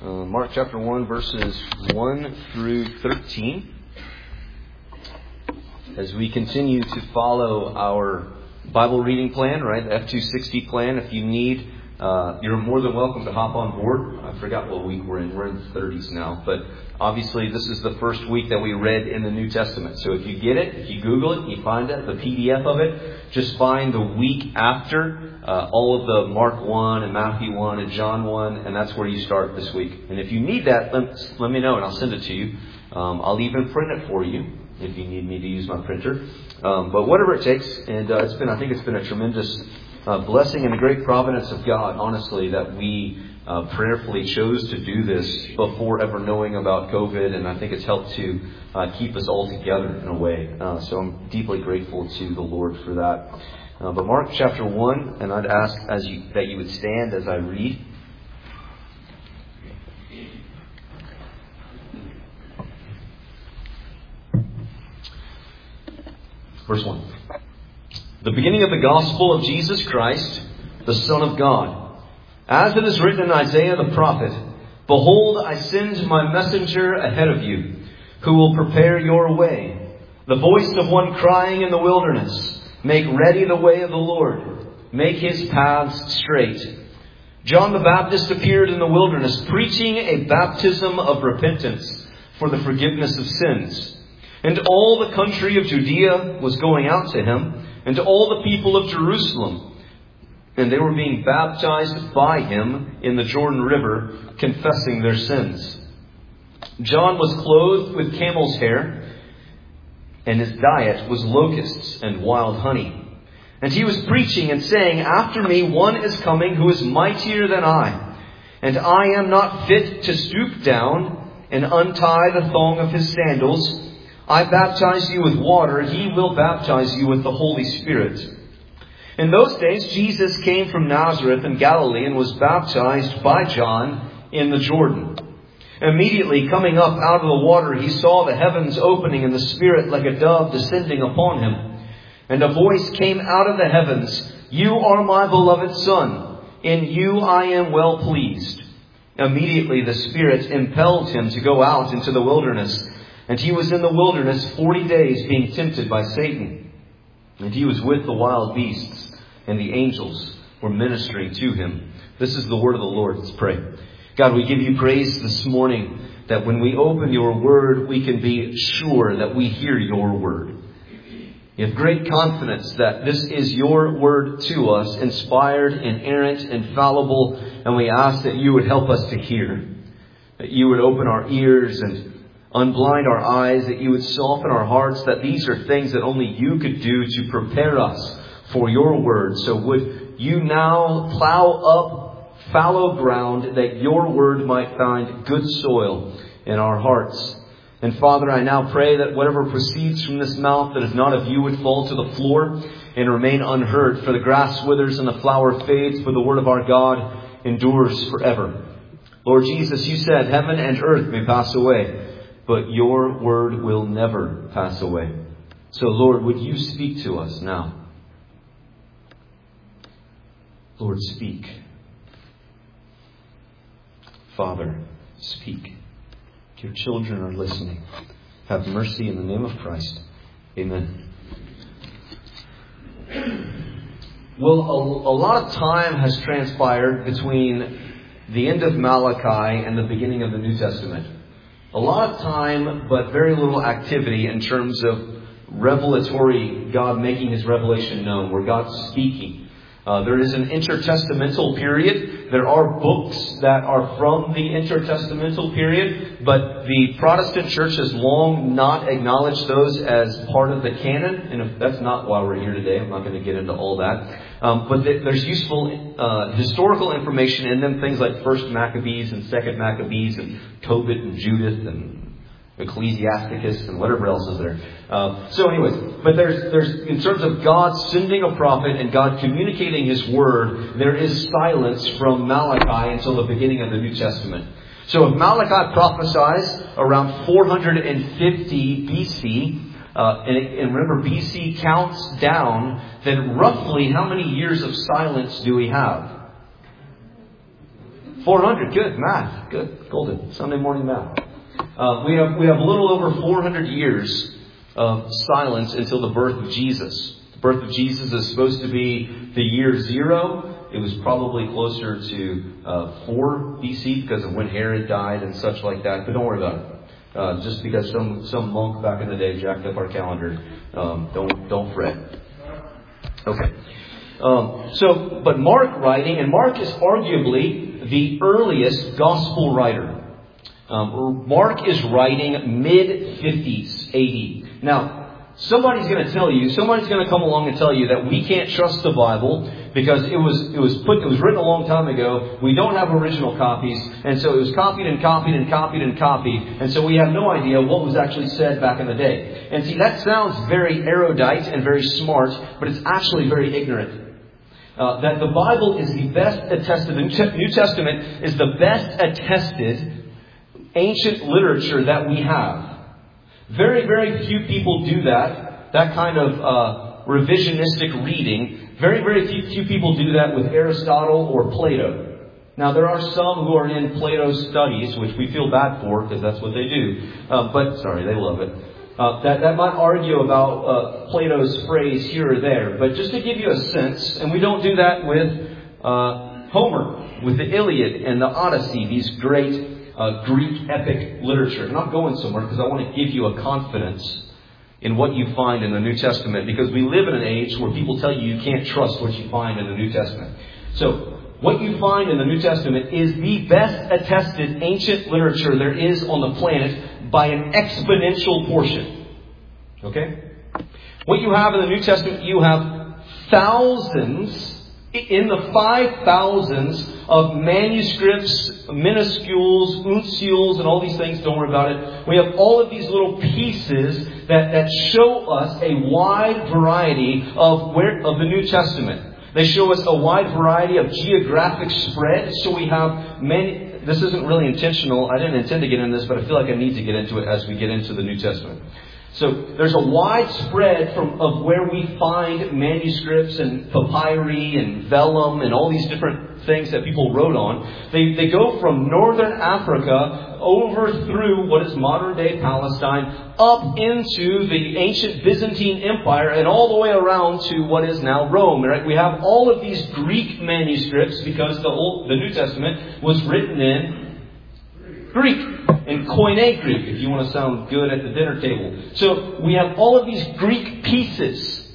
Mark chapter 1, verses 1 through 13. As we continue to follow our Bible reading plan, right, the F260 plan, if you need, you're more than welcome to hop on board. I forgot what week we're in. We're in the 30s now. But obviously, this is the first week that we read in the New Testament. So if you get it, if you Google it, you find it, the PDF of it, just find the week after all of the Mark 1 and Matthew 1 and John 1, and that's where you start this week. And if you need that, let me know and I'll send it to you. I'll even print it for you if you need me to use my printer. But whatever it takes, and I think it's been a tremendous blessing and a great providence of God, honestly, that we prayerfully chose to do this before ever knowing about COVID, and I think it's helped to keep us all together in a way. So I'm deeply grateful to the Lord for that. But Mark chapter 1, and I'd ask that you would stand as I read. Verse 1. The beginning of the gospel of Jesus Christ, the Son of God. As it is written in Isaiah the prophet, "Behold, I send my messenger ahead of you, who will prepare your way. The voice of one crying in the wilderness, make ready the way of the Lord, make his paths straight." John the Baptist appeared in the wilderness, preaching a baptism of repentance for the forgiveness of sins. And all the country of Judea was going out to him, and all the people of Jerusalem. And they were being baptized by him in the Jordan River, confessing their sins. John was clothed with camel's hair, and his diet was locusts and wild honey. And he was preaching and saying, "After me one is coming who is mightier than I, and I am not fit to stoop down and untie the thong of his sandals. I baptize you with water, he will baptize you with the Holy Spirit." In those days, Jesus came from Nazareth in Galilee and was baptized by John in the Jordan. Immediately coming up out of the water, he saw the heavens opening and the Spirit like a dove descending upon him. And a voice came out of the heavens, "You are my beloved Son, in you I am well pleased." Immediately the Spirit impelled him to go out into the wilderness. And he was in the wilderness 40 days being tempted by Satan. And he was with the wild beasts, and the angels were ministering to him. This is the word of the Lord. Let's pray. God, we give you praise this morning that when we open your word, we can be sure that we hear your word. You have great confidence that this is your word to us, inspired, inerrant, infallible, and we ask that you would help us to hear, that you would open our ears and unblind our eyes, that you would soften our hearts, that these are things that only you could do to prepare us for your word. So would you now plow up fallow ground that your word might find good soil in our hearts. And Father, I now pray that whatever proceeds from this mouth that is not of you would fall to the floor and remain unheard. For the grass withers and the flower fades, for the word of our God endures forever. Lord Jesus, you said heaven and earth may pass away, but your word will never pass away. So, Lord, would you speak to us now? Lord, speak. Father, speak. Your children are listening. Have mercy in the name of Christ. Amen. Well, a lot of time has transpired between the end of Malachi and the beginning of the New Testament. A lot of time, but very little activity in terms of revelatory, God making his revelation known, where God's speaking. There is an intertestamental period. There are books that are from the intertestamental period, but the Protestant church has long not acknowledged those as part of the canon. And if that's not why we're here today, I'm not going to get into all that. But there's useful historical information in them, things like 1st Maccabees and 2nd Maccabees and Tobit and Judith and Ecclesiasticus and whatever else is there. So anyways, but there's in terms of God sending a prophet and God communicating his word, there is silence from Malachi until the beginning of the New Testament. So if Malachi prophesies around 450 BC, and remember BC counts down, then roughly how many years of silence do we have? 400. Good. Math. Good. Golden. Sunday morning math. We have a little over 400 years of silence until the birth of Jesus. The birth of Jesus is supposed to be the year 0. It was probably closer to 4 BC because of when Herod died and such like that. But don't worry about it. Just because some monk back in the day jacked up our calendar, don't fret. Okay. But Mark writing, and Mark is arguably the earliest gospel writer. Mark is writing mid-50s AD. Now, somebody's going to come along and tell you that we can't trust the Bible because it was written a long time ago. We don't have original copies, and so it was copied and copied and copied and copied, and so we have no idea what was actually said back in the day. And see, that sounds very erudite and very smart, but it's actually very ignorant. That the Bible is the best attested, the New Testament is the best attested ancient literature that we have. Very, very few people do that kind of revisionistic reading. Very, very few people do that with Aristotle or Plato. Now, there are some who are in Plato's studies, which we feel bad for because that's what they do. But they love it. That might argue about Plato's phrase here or there. But just to give you a sense, and we don't do that with Homer, with the Iliad and the Odyssey, these great Greek epic literature. I'm not going somewhere because I want to give you a confidence in what you find in the New Testament, because we live in an age where people tell you can't trust what you find in the New Testament. So, what you find in the New Testament is the best attested ancient literature there is on the planet by an exponential portion. Okay? What you have in the New Testament, you have thousands, in the 5,000s of manuscripts, minuscules, uncials, and all these things. Don't worry about it. We have all of these little pieces that show us a wide variety of the New Testament. They show us a wide variety of geographic spread. So we have many. This isn't really intentional. I didn't intend to get into this, but I feel like I need to get into it as we get into the New Testament. So there's a wide spread of where we find manuscripts and papyri and vellum and all these different things that people wrote on. They go from northern Africa over through what is modern day Palestine up into the ancient Byzantine Empire and all the way around to what is now Rome. Right? We have all of these Greek manuscripts because the New Testament was written in Greek, in Koine Greek, if you want to sound good at the dinner table. So we have all of these Greek pieces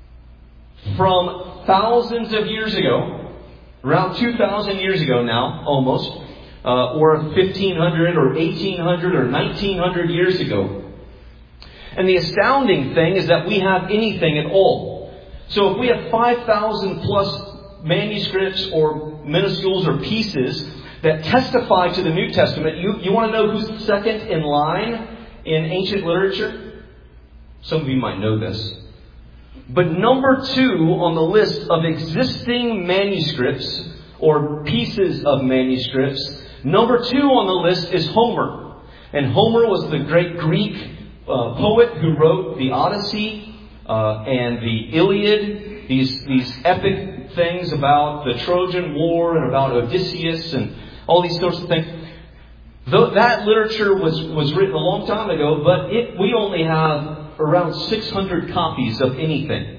from thousands of years ago, around 2,000 years ago now, almost, or 1,500 or 1,800 or 1,900 years ago. And the astounding thing is that we have anything at all. So if we have 5,000 plus manuscripts or minuscules or pieces that testify to the New Testament, you want to know who's second in line in ancient literature? Some of you might know this. But number 2 on the list of existing manuscripts or pieces of manuscripts, number 2 on the list is Homer. And Homer was the great Greek poet who wrote the Odyssey and the Iliad, these epic things about the Trojan War and about Odysseus and all these sorts of things. That literature was written a long time ago, but we only have around 600 copies of anything.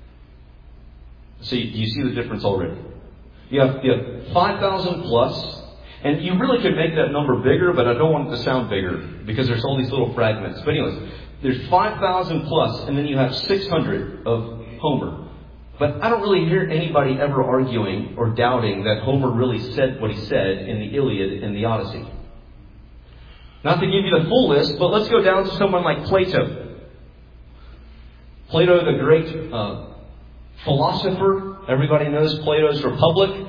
So you see the difference already. You have 5,000 plus, and you really could make that number bigger, but I don't want it to sound bigger because there's all these little fragments. But anyways, there's 5,000 plus, and then you have 600 of Homer. But I don't really hear anybody ever arguing or doubting that Homer really said what he said in the Iliad and the Odyssey. Not to give you the full list, but let's go down to someone like Plato. Plato, the great philosopher. Everybody knows Plato's Republic.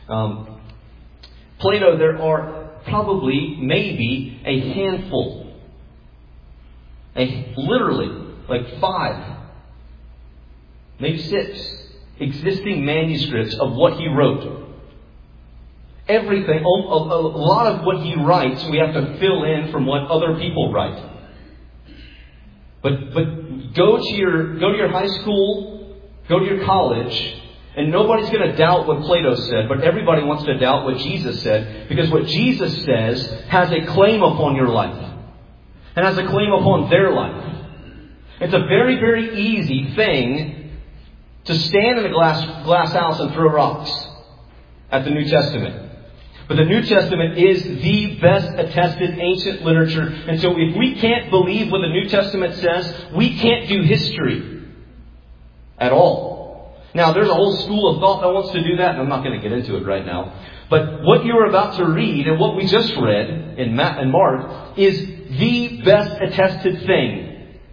Plato, there are probably, maybe, a handful. Literally, like 5. Maybe 6 existing manuscripts of what he wrote. Everything, a lot of what he writes, we have to fill in from what other people write. But go to your high school, go to your college, And nobody's going to doubt what Plato said, but everybody wants to doubt what Jesus said, because what Jesus says has a claim upon your life and has a claim upon their life. It's a very, very easy thing to stand in a glass house and throw rocks at the New Testament. But the New Testament is the best attested ancient literature. And so if we can't believe what the New Testament says, we can't do history at all. Now, there's a whole school of thought that wants to do that, and I'm not going to get into it right now. But what you're about to read and what we just read in Mark is the best attested thing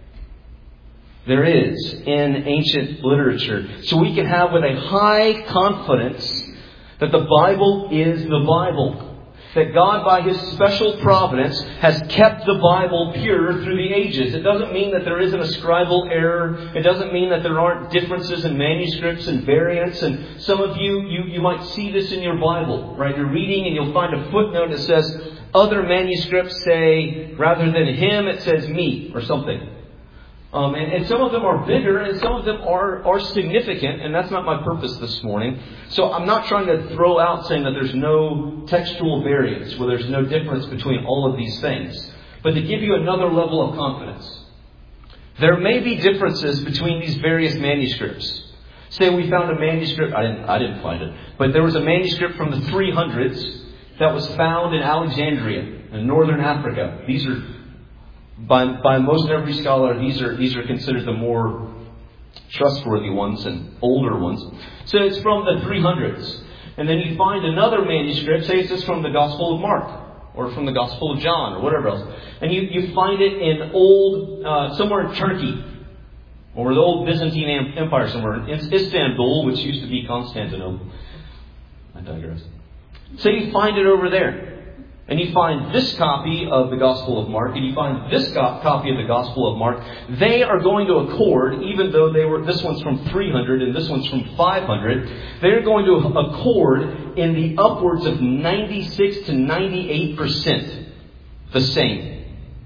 there is in ancient literature. So we can have with a high confidence that the Bible is the Bible. That God, by His special providence, has kept the Bible pure through the ages. It doesn't mean that there isn't a scribal error. It doesn't mean that there aren't differences in manuscripts and variants. And some of you might see this in your Bible, right? You're reading and you'll find a footnote that says, other manuscripts say, rather than him, it says me, or something. And some of them are bigger and some of them are significant, and that's not my purpose this morning. So I'm not trying to throw out saying that there's no textual variance, where there's no difference between all of these things. But to give you another level of confidence, there may be differences between these various manuscripts. Say we found a manuscript, I didn't find it, but there was a manuscript from the 300s that was found in Alexandria in northern Africa. These are By most every scholar, these are considered the more trustworthy ones and older ones. So it's from the 300s. And then you find another manuscript, say it's just from the Gospel of Mark, or from the Gospel of John, or whatever else. And you find it in somewhere in Turkey, or the old Byzantine Empire somewhere, in Istanbul, which used to be Constantinople. I digress. So you find it over there. And you find this copy of the Gospel of Mark, and you find this copy of the Gospel of Mark. They are going to accord, even though this one's from 300 and this one's from 500, they're going to accord in the upwards of 96 to 98% the same.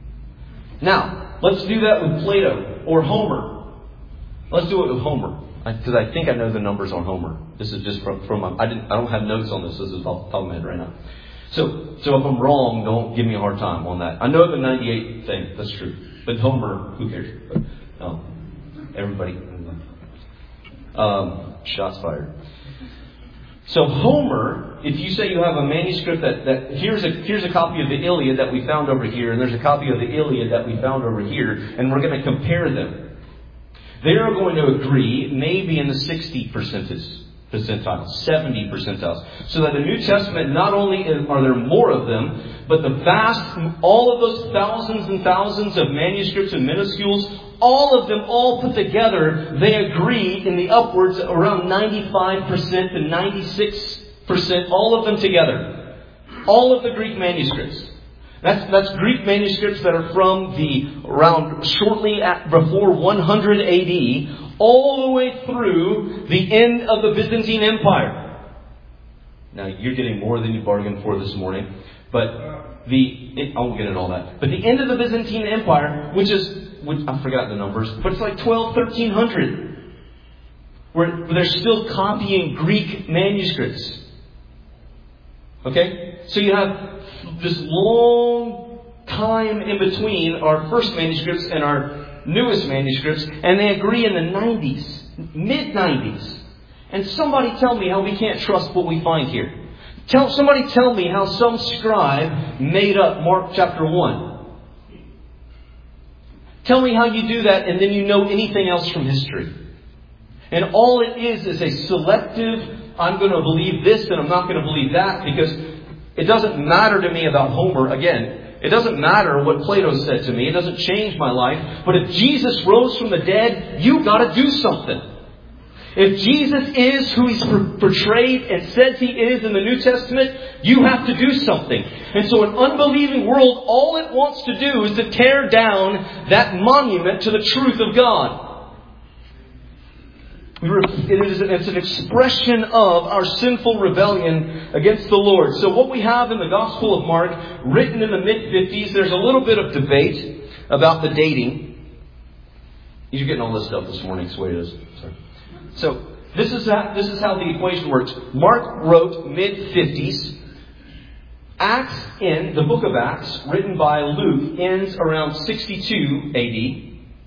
Now, let's do that with Plato or Homer. Let's do it with Homer, because I think I know the numbers on Homer. This is just from I don't have notes on this. This is off the top of my head right now. So if I'm wrong, don't give me a hard time on that. I know the 98 thing, that's true. But Homer, who cares? But, everybody. Shots fired. So Homer, if you say you have a manuscript that here's a copy of the Iliad that we found over here, and there's a copy of the Iliad that we found over here, and we're going to compare them. They are going to agree maybe in the 60 percentiles. 70 percentiles. So that the New Testament, not only are there more of them, but all of those thousands and thousands of manuscripts and minuscules, all of them all put together, they agree in the upwards around 95% to 96%, all of them together. All of the Greek manuscripts. That's Greek manuscripts that are from around shortly before 100 AD, all the way through the end of the Byzantine Empire. Now, you're getting more than you bargained for this morning. But I won't get into all that. But the end of the Byzantine Empire, which I forgot the numbers, but it's like 1300. Where they're still copying Greek manuscripts. Okay? So you have this long time in between our first manuscripts and our newest manuscripts, and they agree in the 90s, mid-90s. And somebody tell me how we can't trust what we find here. Somebody tell me how some scribe made up Mark chapter 1. Tell me how you do that, and then you know anything else from history. And all it is a selective, I'm going to believe this and I'm not going to believe that, because it doesn't matter to me about Homer. Again, it doesn't matter what Plato said to me. It doesn't change my life. But if Jesus rose from the dead, you got to do something. If Jesus is who He's portrayed and says He is in the New Testament, you have to do something. And so an unbelieving world, all it wants to do is to tear down that monument to the truth of God. It's an expression of our sinful rebellion against the Lord. So what we have in the Gospel of Mark, written in the mid-50s, there's a little bit of debate about the dating. You're getting all this stuff this morning, so it is. So This is how the equation works. Mark wrote mid-50s. Acts, the book of Acts, written by Luke, ends around 62 AD.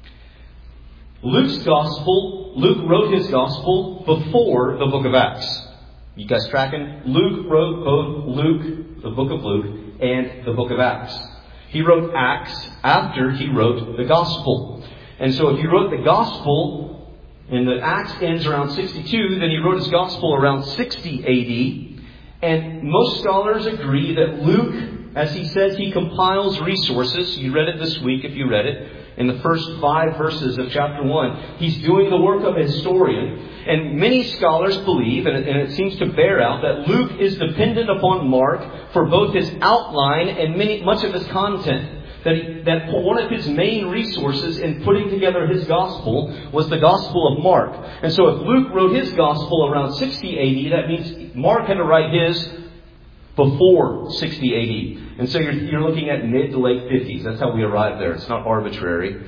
Luke wrote his gospel before the book of Acts. You guys tracking? Luke wrote both Luke, the book of Luke, and the book of Acts. He wrote Acts after he wrote the gospel. And so if he wrote the gospel, and the Acts ends around 62, then he wrote his gospel around 60 AD. And most scholars agree that Luke, as he says, he compiles resources. You read it this week if you read it. In the first 5 verses of chapter 1, he's doing the work of a historian. And many scholars believe, and it seems to bear out, that Luke is dependent upon Mark for both his outline and much of his content. That one of his main resources in putting together his gospel was the Gospel of Mark. And so if Luke wrote his gospel around 60 AD, that means Mark had to write his before 60 AD. And so you're looking at mid to late 50s. That's how we arrive there. It's not arbitrary.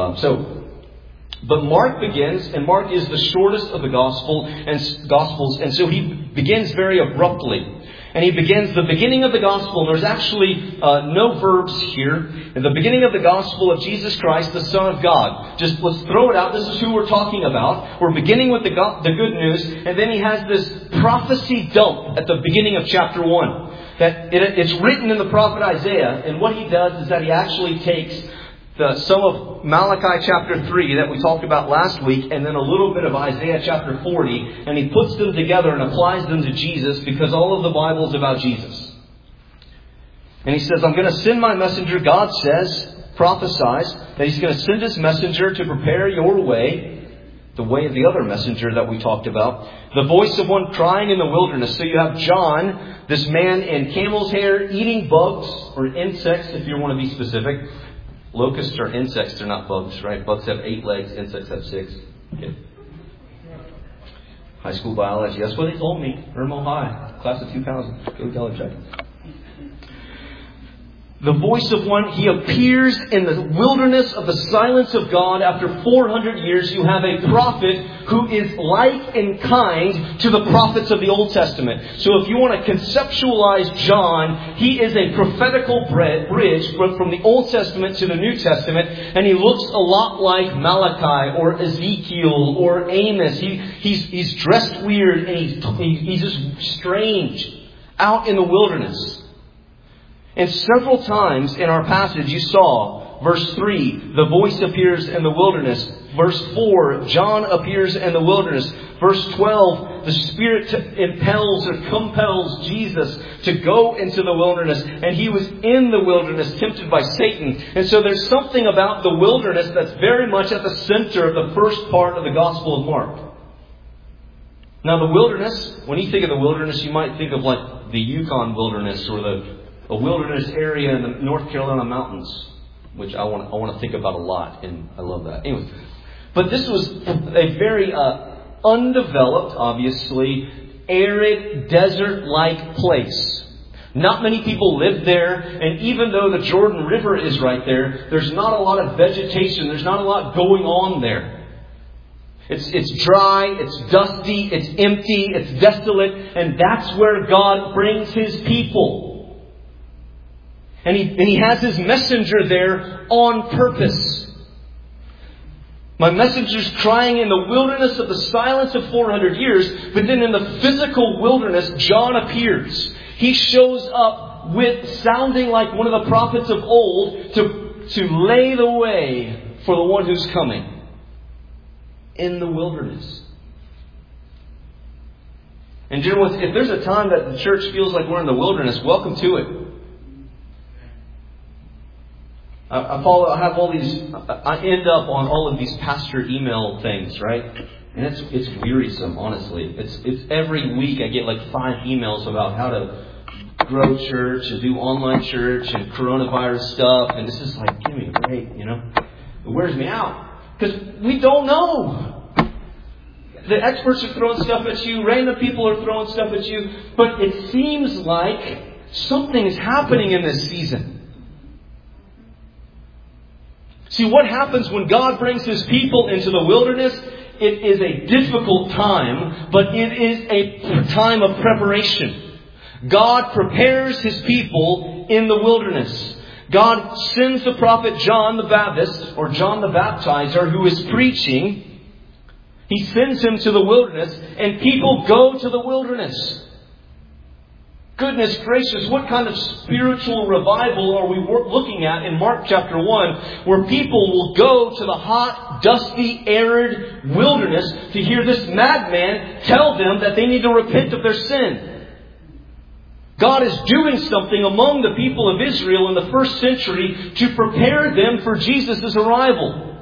But Mark begins, and Mark is the shortest of the Gospels, and so he begins very abruptly. And he begins the beginning of the Gospel. And there's actually no verbs here. In the beginning of the Gospel of Jesus Christ, the Son of God. Just let's throw it out. This is who we're talking about. We're beginning with the good news. And then he has this prophecy dump at the beginning of chapter 1. That it's written in the prophet Isaiah. And what he does is that he actually takes some of Malachi chapter 3 that we talked about last week, and then a little bit of Isaiah chapter 40, and he puts them together and applies them to Jesus, because all of the Bible is about Jesus. And he says, I'm going to send my messenger. God says, prophesies, that he's going to send his messenger to prepare your way, the way of the other messenger that we talked about. The voice of one crying in the wilderness. So you have John, this man in camel's hair, eating bugs, or insects if you want to be specific. Locusts are insects, they're not bugs, right? Bugs have 8 legs, insects have 6. Okay. High school biology, that's what they told me. Irmo High, class of 2000. Go Yellow Jackets. The voice of one, he appears in the wilderness of the silence of God. After 400 years, you have a prophet who is like in kind to the prophets of the Old Testament. So if you want to conceptualize John, he is a prophetical bridge from the Old Testament to the New Testament. And he looks a lot like Malachi or Ezekiel or Amos. He's dressed weird and he's just strange out in the wilderness. And several times in our passage you saw, verse 3, the voice appears in the wilderness. Verse 4, John appears in the wilderness. Verse 12, the Spirit impels or compels Jesus to go into the wilderness. And he was in the wilderness, tempted by Satan. And so there's something about the wilderness that's very much at the center of the first part of the Gospel of Mark. Now the wilderness, when you think of the wilderness, you might think of like the Yukon wilderness or a wilderness area in the North Carolina mountains, which I want to think about a lot, and I love that. Anyway, but this was a very undeveloped, obviously, arid, desert-like place. Not many people lived there, and even though the Jordan River is right there, there's not a lot of vegetation. There's not a lot going on there. It's dry, it's dusty, it's empty, it's desolate, and that's where God brings His people. And he has his messenger there on purpose. My messenger's crying in the wilderness of the silence of 400 years, but then in the physical wilderness, John appears. He shows up with sounding like one of the prophets of old to lay the way for the one who's coming in the wilderness. And dear ones, if there's a time that the church feels like we're in the wilderness, welcome to it. I have all these. I end up on all of these pastor email things, right? And it's wearisome, honestly. It's every week I get like 5 emails about how to grow church and do online church and coronavirus stuff, and this is like, give me a break, you know? It wears me out because we don't know. The experts are throwing stuff at you. Random people are throwing stuff at you. But it seems like something is happening in this season. See, what happens when God brings His people into the wilderness it is a difficult time, but it is a time of preparation. God prepares His people in the wilderness. God sends the prophet John the Baptist, or John the Baptizer, who is preaching. He sends him to the wilderness, and people go to the wilderness. Goodness gracious, what kind of spiritual revival are we looking at in Mark chapter 1, where people will go to the hot, dusty, arid wilderness to hear this madman tell them that they need to repent of their sin? God is doing something among the people of Israel in the first century to prepare them for Jesus' arrival.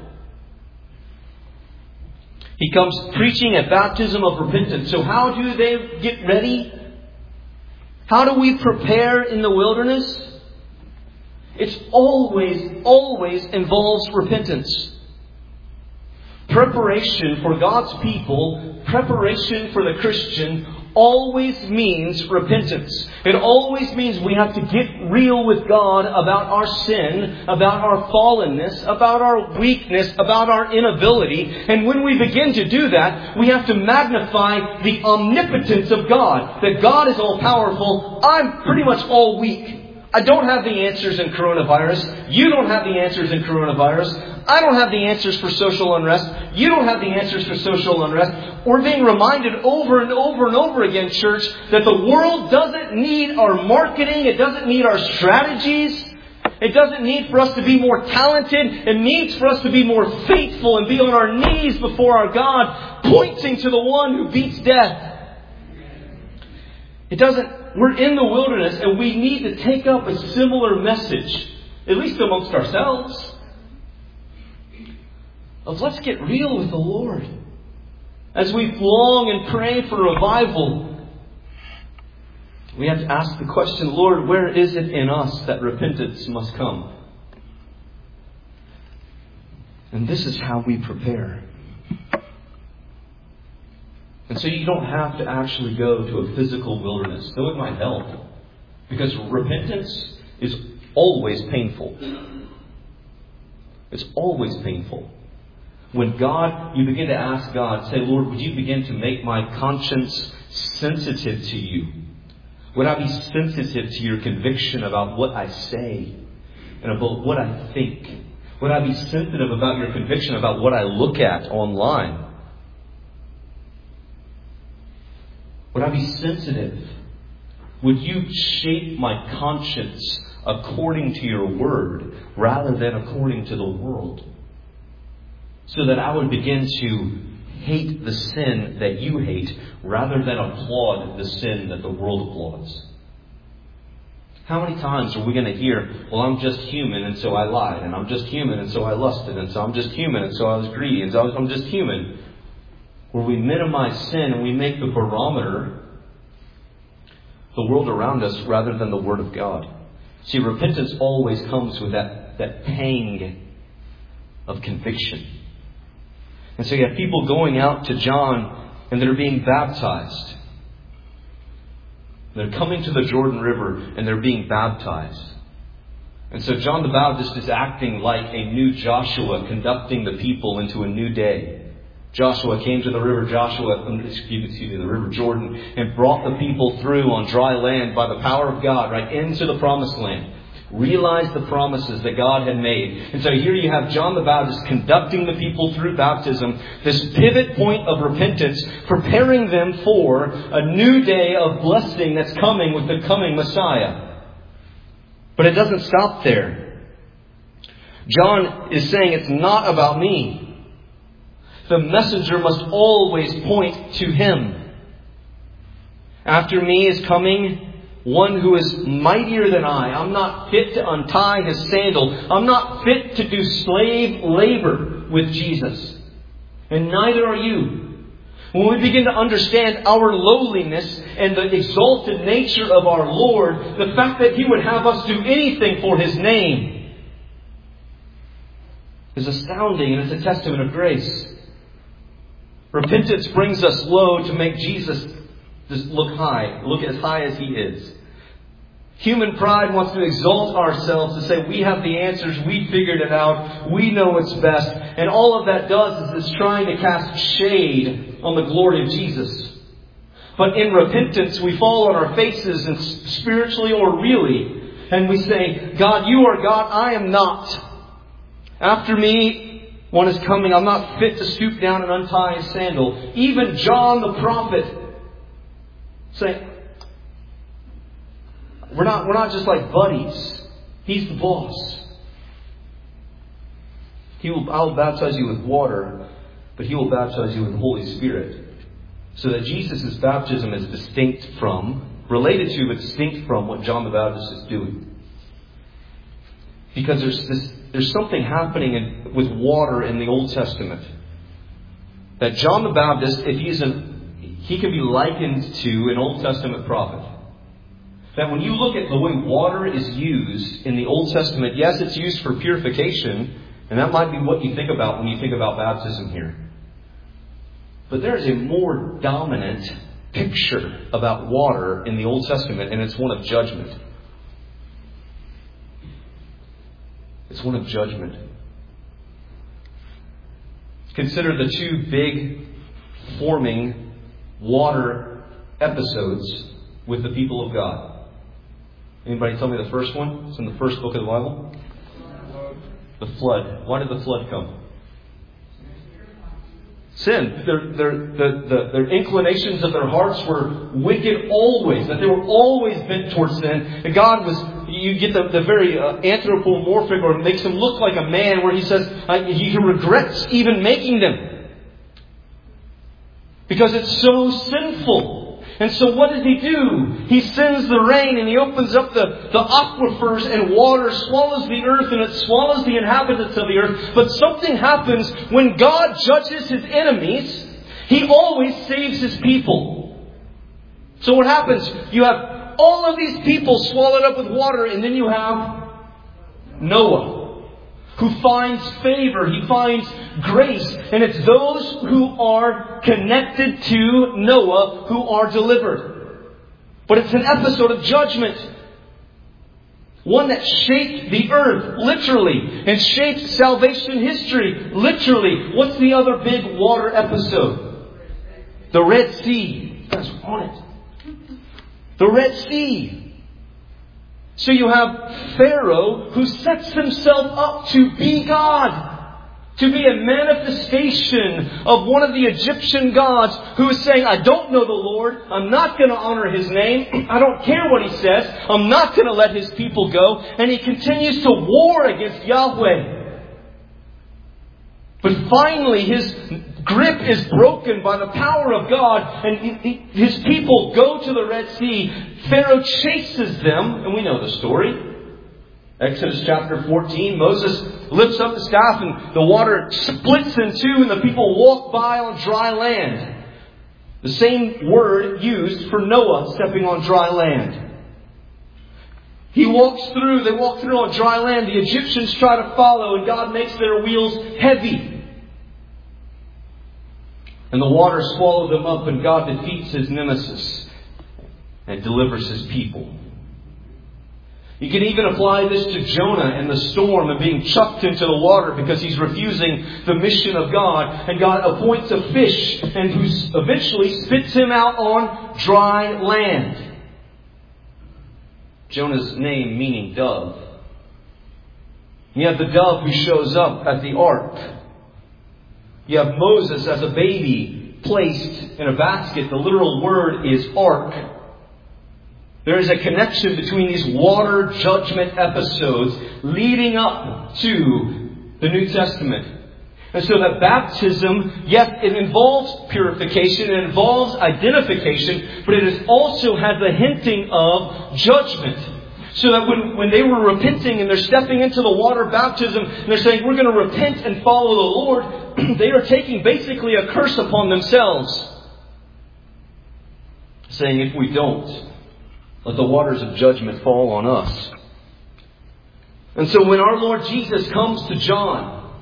He comes preaching a baptism of repentance. So how do they get ready? How do we prepare in the wilderness? It's always involves repentance. Preparation for God's people, preparation for the Christian, always means repentance. It always means we have to get real with God about our sin, about our fallenness, about our weakness, about our inability. And when we begin to do that, we have to magnify the omnipotence of God. That God is all powerful. I'm pretty much all weak. I don't have the answers in coronavirus. You don't have the answers in coronavirus. I don't have the answers for social unrest. You don't have the answers for social unrest. We're being reminded over and over and over again, church, that the world doesn't need our marketing. It doesn't need our strategies. It doesn't need for us to be more talented. It needs for us to be more faithful and be on our knees before our God, pointing to the one who beats death. We're in the wilderness and we need to take up a similar message, at least amongst ourselves. Let's get real with the Lord. As we long and pray for revival, we have to ask the question, Lord, where is it in us that repentance must come? And this is how we prepare. And so you don't have to actually go to a physical wilderness, though it might help. Because repentance is always painful. It's always painful. When you begin to ask God, say, Lord, would you begin to make my conscience sensitive to you? Would I be sensitive to your conviction about what I say and about what I think? Would I be sensitive about your conviction about what I look at online? Would I be sensitive? Would you shape my conscience according to your word rather than according to the world? So that I would begin to hate the sin that you hate rather than applaud the sin that the world applauds. How many times are we going to hear, well, I'm just human and so I lied, and I'm just human and so I lusted, and so I'm just human and so I was greedy, and so I'm just human. Where we minimize sin and we make the barometer the world around us rather than the Word of God. See, repentance always comes with that pang of conviction. And so you have people going out to John and they're being baptized. They're coming to the Jordan River and they're being baptized. And so John the Baptist is acting like a new Joshua, conducting the people into a new day. Joshua came to the river the River Jordan, and brought the people through on dry land by the power of God, right into the promised land. Realized the promises that God had made. And so here you have John the Baptist conducting the people through baptism, this pivot point of repentance, preparing them for a new day of blessing that's coming with the coming Messiah. But it doesn't stop there. John is saying it's not about me. The messenger must always point to him. After me is coming one who is mightier than I. I'm not fit to untie his sandal. I'm not fit to do slave labor with Jesus. And neither are you. When we begin to understand our lowliness and the exalted nature of our Lord, the fact that He would have us do anything for His name is astounding, and it's a testament of grace. Repentance brings us low to make Jesus just look high as He is. Human pride wants to exalt ourselves, to say we have the answers, we figured it out, we know what's best. And all of that does is it's trying to cast shade on the glory of Jesus. But in repentance, we fall on our faces, and spiritually or really, and we say, God, you are God, I am not. After me, one is coming. I'm not fit to stoop down and untie his sandal. Even John the prophet saying, we're not just like buddies. He's the boss. I'll baptize you with water, but He will baptize you with the Holy Spirit. So that Jesus' baptism is distinct from, related to, but distinct from what John the Baptist is doing. Because there's something happening with water in the Old Testament. That John the Baptist, he can be likened to an Old Testament prophet. That when you look at the way water is used in the Old Testament, yes, it's used for purification, and that might be what you think about when you think about baptism here. But there is a more dominant picture about water in the Old Testament, and it's one of judgment. It's one of judgment. Consider the two big forming water episodes with the people of God. Anybody tell me the first one? It's in the first book of the Bible. The flood. Why did the flood come? Sin. Their inclinations of their hearts were wicked always. That they were always bent towards sin. And God was, you get the very anthropomorphic, or makes him look like a man, where he says he regrets even making them. Because it's so sinful. And so what does He do? He sends the rain, and He opens up the aquifers, and water swallows the earth, and it swallows the inhabitants of the earth. But something happens when God judges His enemies. He always saves His people. So what happens? You have all of these people swallowed up with water, and then you have Noah, who finds favor. He finds grace. And it's those who are connected to Noah who are delivered. But it's an episode of judgment. One that shaped the earth, literally. And shaped salvation history, literally. What's the other big water episode? The Red Sea. You guys want it. The Red Sea. So you have Pharaoh, who sets himself up to be God. To be a manifestation of one of the Egyptian gods, who is saying, I don't know the Lord. I'm not going to honor His name. I don't care what He says. I'm not going to let His people go. And he continues to war against Yahweh. But finally, his grip is broken by the power of God, and his people go to the Red Sea. Pharaoh chases them, and we know the story. Exodus chapter 14, Moses lifts up the staff, and the water splits in two, and the people walk by on dry land. The same word used for Noah stepping on dry land. They walk through on dry land. The Egyptians try to follow, and God makes their wheels heavy. And the water swallows them up, and God defeats His nemesis and delivers His people. You can even apply this to Jonah and the storm and being chucked into the water because he's refusing the mission of God. And God appoints a fish, and who eventually spits him out on dry land. Jonah's name meaning dove. You have the dove who shows up at the ark. You have Moses as a baby placed in a basket. The literal word is ark. There is a connection between these water judgment episodes leading up to the New Testament. And so that baptism, yes, it involves purification, it involves identification, but it also has a hinting of judgment. So that when they were repenting and they're stepping into the water baptism and they're saying, we're going to repent and follow the Lord, they are taking basically a curse upon themselves. Saying, if we don't, let the waters of judgment fall on us. And so when our Lord Jesus comes to John,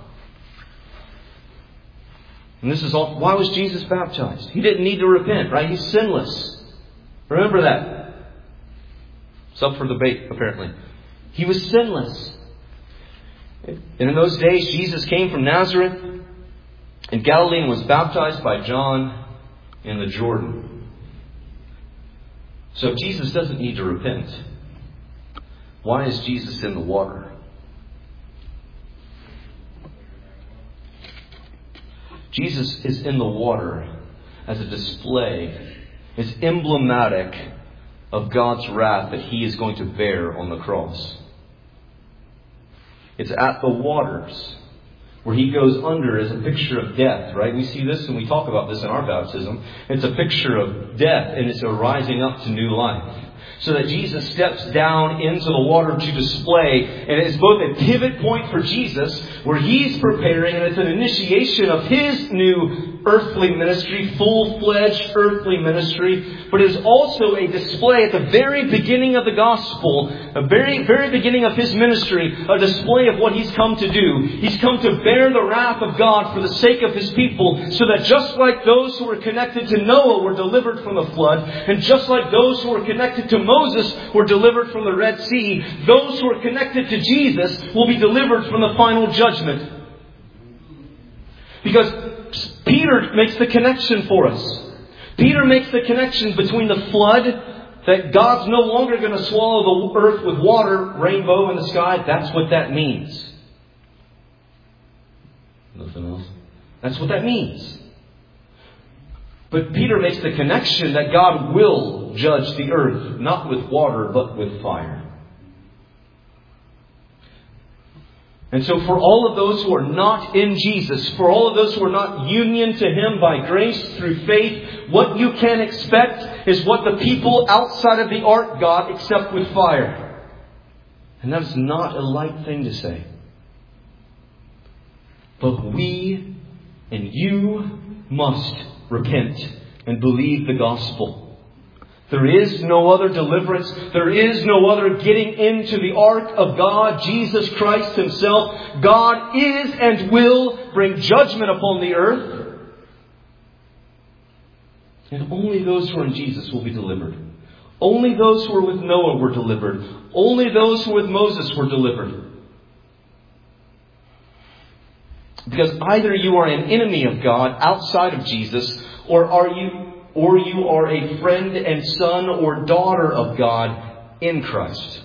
and this is all, why was Jesus baptized? He didn't need to repent, right? He's sinless. Remember that. It's up for debate, apparently. He was sinless. And in those days, Jesus came from Nazareth in Galilee and was baptized by John in the Jordan. So Jesus doesn't need to repent. Why is Jesus in the water? Jesus is in the water as a display. It's emblematic of God's wrath that He is going to bear on the cross. It's at the waters where He goes under as a picture of death, right? We see this and we talk about this in our baptism. It's a picture of death and it's a rising up to new life. So that Jesus steps down into the water to display, and it's both a pivot point for Jesus, where He's preparing, and it's an initiation of His new earthly ministry, full-fledged earthly ministry, but it is also a display at the very beginning of the gospel, the very, very beginning of His ministry, a display of what He's come to do. He's come to bear the wrath of God for the sake of His people, so that just like those who were connected to Noah were delivered from the flood, and just like those who were connected to Moses were delivered from the Red Sea, those who are connected to Jesus will be delivered from the final judgment. Because Peter makes the connection for us. Peter makes the connection between the flood, that God's no longer going to swallow the earth with water, rainbow in the sky. That's what that means. Nothing else? That's what that means. But Peter makes the connection that God will judge the earth, not with water, but with fire. And so for all of those who are not in Jesus, for all of those who are not union to Him by grace through faith, what you can expect is what the people outside of the ark got, except with fire. And that is not a light thing to say. But we and you must repent and believe the gospel. There is no other deliverance. There is no other getting into the ark of God, Jesus Christ Himself. God is and will bring judgment upon the earth. And only those who are in Jesus will be delivered. Only those who were with Noah were delivered. Only those who were with Moses were delivered. Because either you are an enemy of God outside of Jesus, or you are a friend and son or daughter of God in Christ.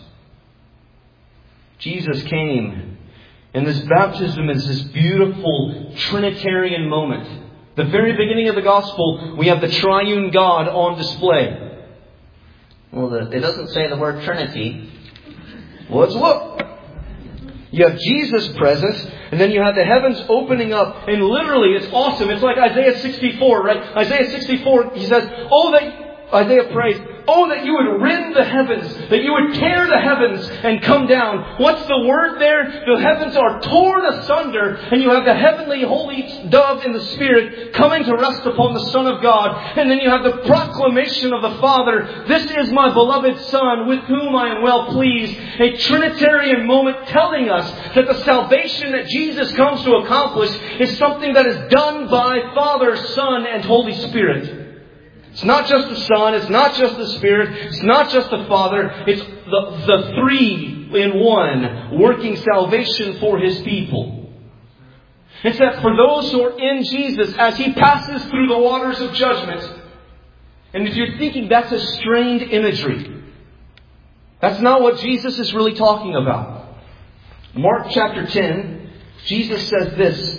Jesus came, and this baptism is this beautiful Trinitarian moment. The very beginning of the gospel, we have the triune God on display. Well, it doesn't say the word Trinity. Well, let's look. You have Jesus present, and then you have the heavens opening up. And literally, it's awesome. It's like Isaiah 64, right? Isaiah 64, he says, Isaiah prays, oh, that you would rend the heavens, that you would tear the heavens and come down. What's the word there? The heavens are torn asunder, and you have the heavenly holy dove in the Spirit coming to rest upon the Son of God. And then you have the proclamation of the Father, this is my beloved Son, with whom I am well pleased. A Trinitarian moment telling us that the salvation that Jesus comes to accomplish is something that is done by Father, Son, and Holy Spirit. It's not just the Son, it's not just the Spirit, it's not just the Father, it's the three in one working salvation for His people. It's that for those who are in Jesus, as He passes through the waters of judgment, and if you're thinking that's a strained imagery, that's not what Jesus is really talking about. Mark chapter 10, Jesus says this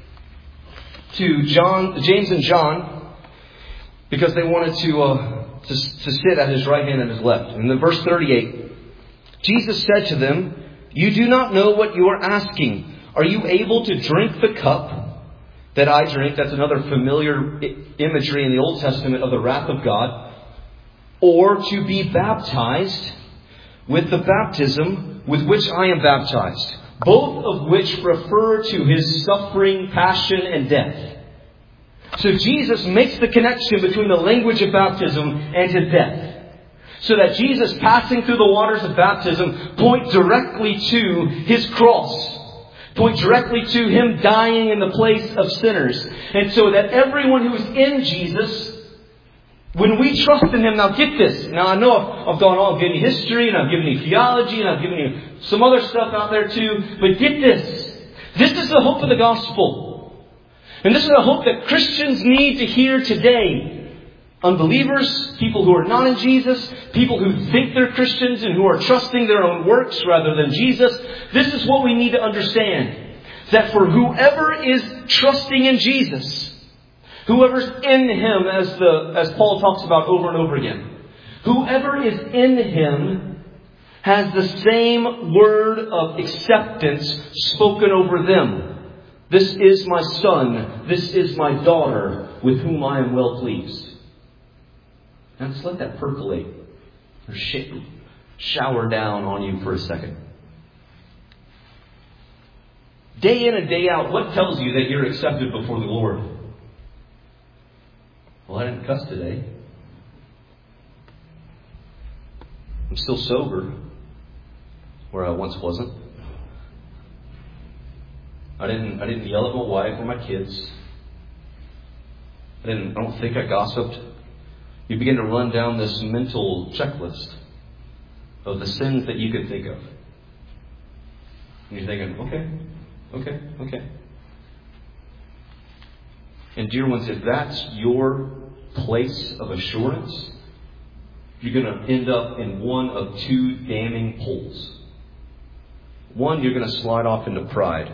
to James and John, because they wanted to sit at His right hand and His left. And in verse 38, Jesus said to them, you do not know what you are asking. Are you able to drink the cup that I drink? That's another familiar imagery in the Old Testament of the wrath of God. Or to be baptized with the baptism with which I am baptized. Both of which refer to His suffering, passion, and death. So Jesus makes the connection between the language of baptism and His death. So that Jesus passing through the waters of baptism point directly to His cross. Point directly to Him dying in the place of sinners. And so that everyone who is in Jesus, When we trust in Him, now get this. Now I know I've gone on, I've given you history, and I've given you theology, and I've given you some other stuff out there too. But get this. This is the hope of the gospel. And this is the hope that Christians need to hear today. Unbelievers, people who are not in Jesus, people who think they're Christians and who are trusting their own works rather than Jesus. This is what we need to understand. That for whoever is trusting in Jesus, whoever's in Him, as Paul talks about over and over again, whoever is in Him has the same word of acceptance spoken over them. This is my son, this is my daughter, with whom I am well pleased. Now just let that percolate or shower down on you for a second. Day in and day out, what tells you that you're accepted before the Lord? Well, I didn't cuss today. I'm still sober, where I once wasn't. I didn't yell at my wife or my kids. I don't think I gossiped. You begin to run down this mental checklist of the sins that you could think of. And you're thinking, okay. And dear ones, if that's your place of assurance, you're going to end up in one of two damning holes. One, you're going to slide off into pride.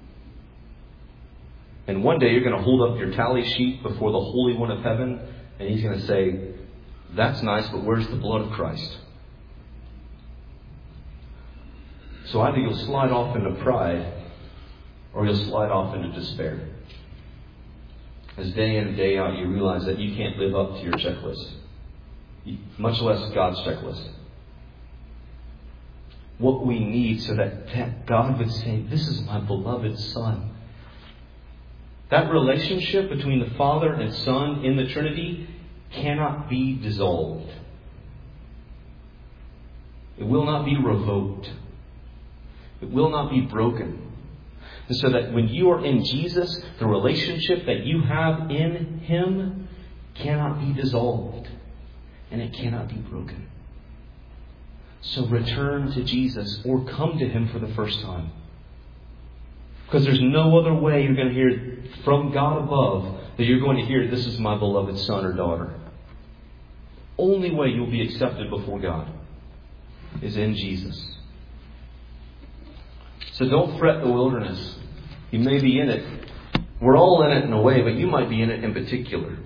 And one day you're going to hold up your tally sheet before the Holy One of Heaven, and He's going to say, that's nice, but where's the blood of Christ? So either you'll slide off into pride, or you'll slide off into despair. As day in and day out you realize that you can't live up to your checklist, much less God's checklist. What we need so that God would say, this is my beloved Son. That relationship between the Father and Son in the Trinity cannot be dissolved. It will not be revoked. It will not be broken. And so that when you are in Jesus, the relationship that you have in Him cannot be dissolved. And it cannot be broken. So return to Jesus or come to Him for the first time. Because there's no other way you're going to hear from God above that you're going to hear, this is my beloved son or daughter. Only way you'll be accepted before God is in Jesus. So don't fret the wilderness. You may be in it. We're all in it in a way, but you might be in it in particular.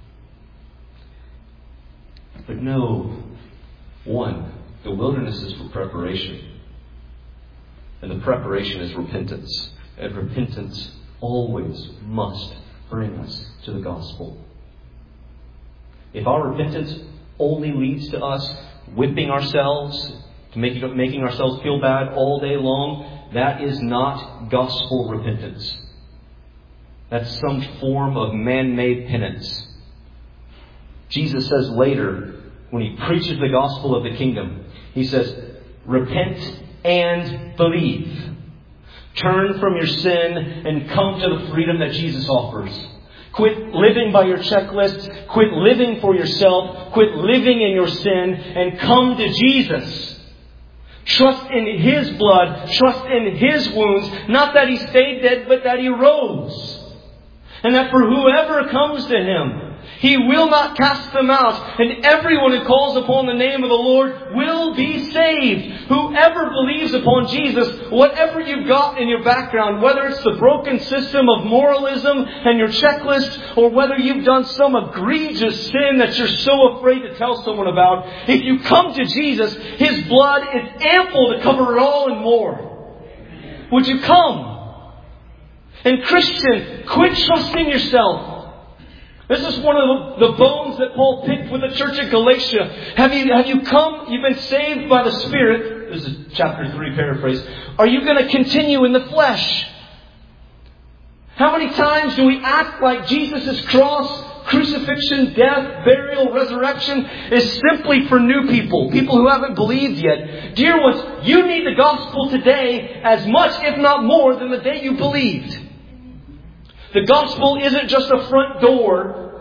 But know, one, the wilderness is for preparation. And the preparation is repentance. And repentance always must bring us to the gospel. If our repentance only leads to us whipping ourselves, to making ourselves feel bad all day long, that is not gospel repentance. That's some form of man-made penance. Jesus says later, when He preaches the gospel of the kingdom, He says, repent and believe. Turn from your sin and come to the freedom that Jesus offers. Quit living by your checklist. Quit living for yourself. Quit living in your sin and come to Jesus. Trust in His blood. Trust in His wounds. Not that He stayed dead, but that He rose. And that for whoever comes to Him, He will not cast them out. And everyone who calls upon the name of the Lord will be saved. Whoever believes upon Jesus, whatever you've got in your background, whether it's the broken system of moralism and your checklist, or whether you've done some egregious sin that you're so afraid to tell someone about, if you come to Jesus, His blood is ample to cover it all and more. Would you come? And Christian, quit trusting yourself. This is one of the bones that Paul picked with the church at Galatia. Have you come? You've been saved by the Spirit. This is chapter 3 paraphrase. Are you going to continue in the flesh? How many times do we act like Jesus' cross, crucifixion, death, burial, resurrection is simply for new people who haven't believed yet? Dear ones, you need the gospel today as much, if not more, than the day you believed. The gospel isn't just a front door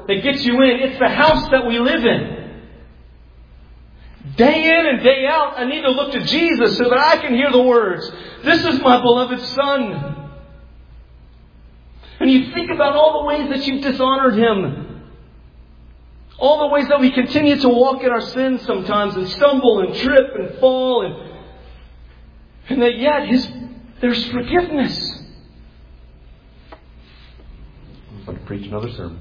that gets you in. It's the house that we live in. Day in and day out, I need to look to Jesus so that I can hear the words, "This is my beloved Son." And you think about all the ways that you've dishonored Him. All the ways that we continue to walk in our sins sometimes and stumble and trip and fall. And that yet there's forgiveness. I'm going to preach another sermon.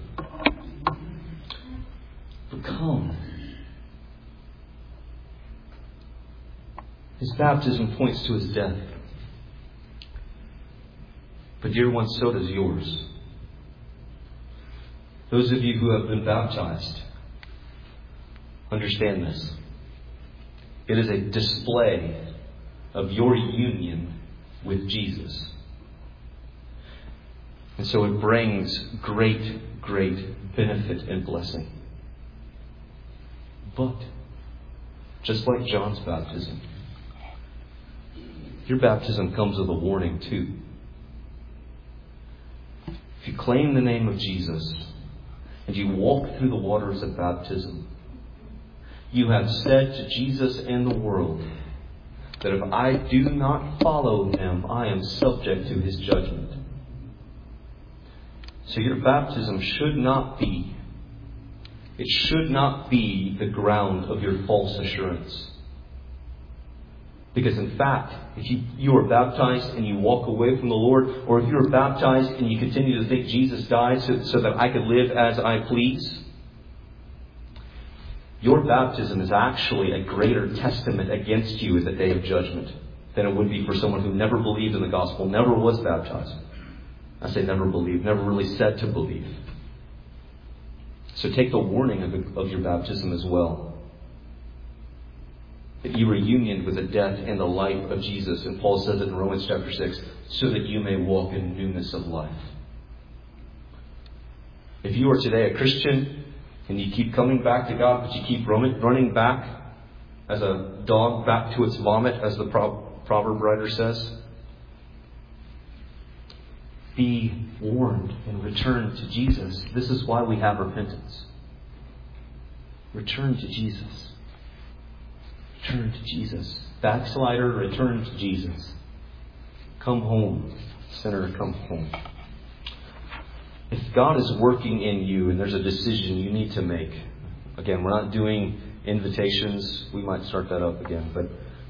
But come. His baptism points to His death. But dear ones, so does yours. Those of you who have been baptized, understand this. It is a display of your union with Jesus. And so it brings great, great benefit and blessing. But, just like John's baptism, your baptism comes with a warning too. If you claim the name of Jesus and you walk through the waters of baptism, you have said to Jesus and the world that if I do not follow Him, I am subject to His judgment. So your baptism should not be the ground of your false assurance. Because in fact, if you are baptized and you walk away from the Lord, or if you are baptized and you continue to think Jesus died so that I could live as I please, your baptism is actually a greater testament against you at the day of judgment than it would be for someone who never believed in the gospel, never was baptized. I say never believed, never really said to believe. So take the warning of your baptism as well. That you were unioned with the death and the life of Jesus. And Paul says it in Romans chapter 6, so that you may walk in newness of life. If you are today a Christian and you keep coming back to God, but you keep running back as a dog back to its vomit, as the proverb writer says, be warned and return to Jesus. This is why we have repentance. Return to Jesus. Return to Jesus. Backslider, return to Jesus. Come home. Sinner, come home. If God is working in you and there's a decision you need to make, again, we're not doing invitations. We might start that up again. But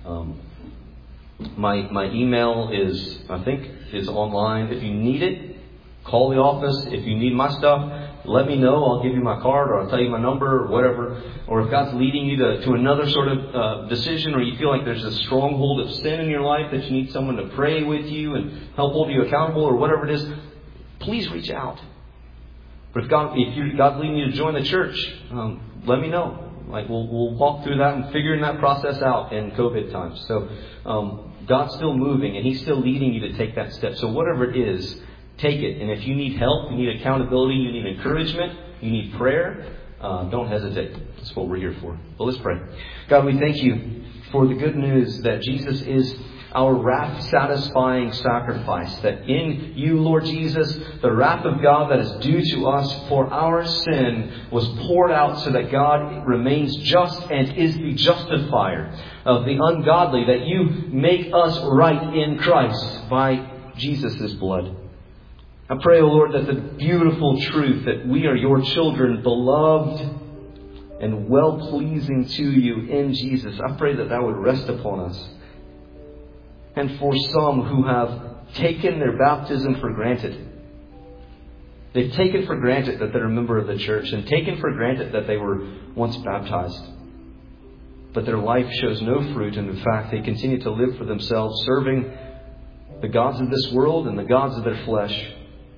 my email is online. If you need it, call the office. If you need my stuff, let me know. I'll give you my card, or I'll tell you my number, or whatever. Or if God's leading you to another sort of decision, or you feel like there's a stronghold of sin in your life that you need someone to pray with you and help hold you accountable, or whatever it is, please reach out. But if God's leading you to join the church, let me know. Like we'll walk through that and figuring that process out in COVID times. So God's still moving and He's still leading you to take that step. So whatever it is, take it. And if you need help, you need accountability, you need encouragement, you need prayer, don't hesitate. That's what we're here for. Well, let's pray. God, we thank You for the good news that Jesus is our wrath-satisfying sacrifice. That in You, Lord Jesus, the wrath of God that is due to us for our sin was poured out so that God remains just and is the justifier of the ungodly. That You make us right in Christ by Jesus' blood. I pray, O Lord, that the beautiful truth that we are Your children, beloved and well-pleasing to You in Jesus, I pray that would rest upon us. And for some who have taken their baptism for granted, they've taken for granted that they're a member of the church and taken for granted that they were once baptized. But their life shows no fruit, and in fact they continue to live for themselves, serving the gods of this world and the gods of their flesh.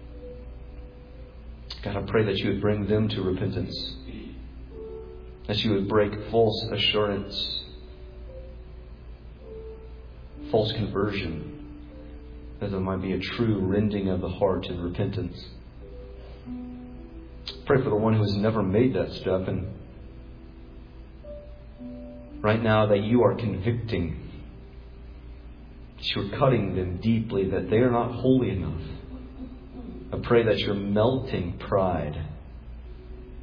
God, I pray that You would bring them to repentance. That You would break false assurance, false conversion, that there might be a true rending of the heart and repentance. Pray for the one who has never made that step, and right now that You are convicting, that You're cutting them deeply, that they are not holy enough. I pray that You're melting pride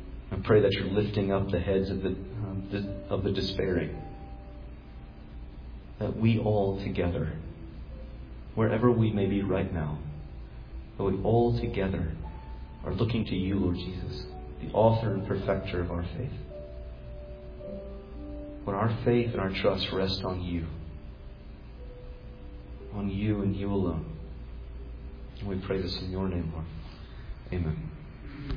pray that you're lifting up the heads of the despairing. That we all together, wherever we may be right now, that we all together are looking to you, Lord Jesus, the author and perfecter of our faith. When our faith and our trust rest on you and you alone. And we pray this in your name, Lord. Amen.